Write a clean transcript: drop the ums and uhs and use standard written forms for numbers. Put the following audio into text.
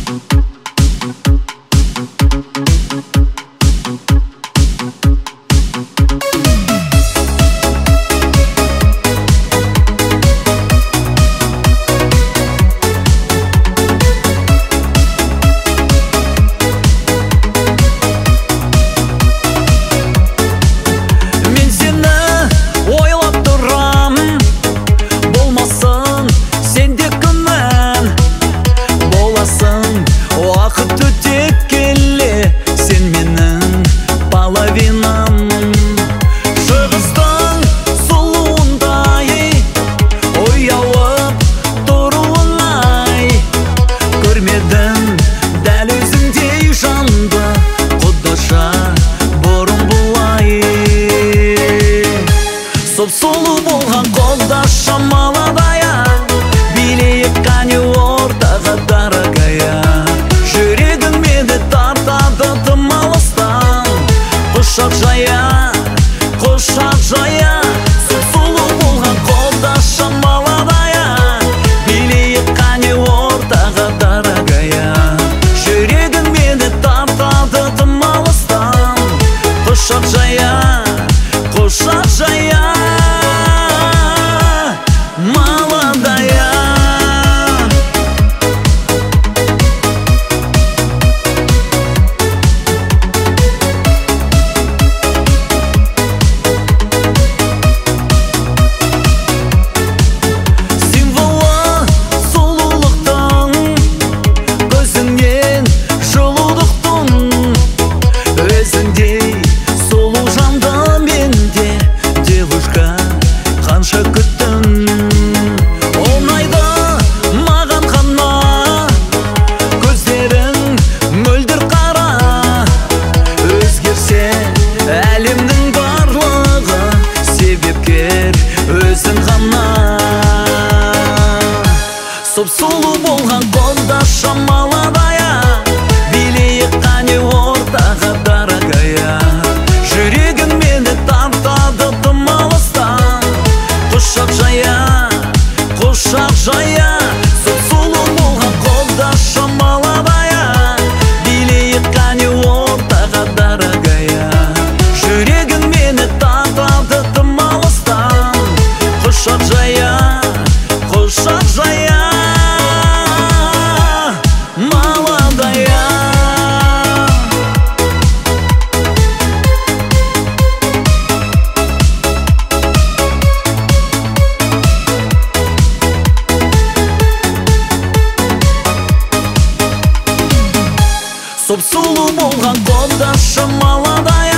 Сұлу болған қолдашы молодая, билейік қане ортаға дорогая. Жүрегің мені тартады тым алыстан, құшақ жая, құшақ жая. Сұлу болған қолдашы молодая, билейік қане ортаға дорогая. Жүрегің мені тартады тым алыстан, құшақ жая, құшақ жая. Сұлу болған қолдашы молодая, билейік қане ортаға дорогая. Жүрегің мені тартады тым алыстан, құшақ жая, құшақ жая. Сұлу болған қолдашы молодая, билейік қане ортаға дорогая. Жүрегің мені тартады тым алыстан, құшақ жая, құшақ жая. Сұлу болған қолдашы молодая,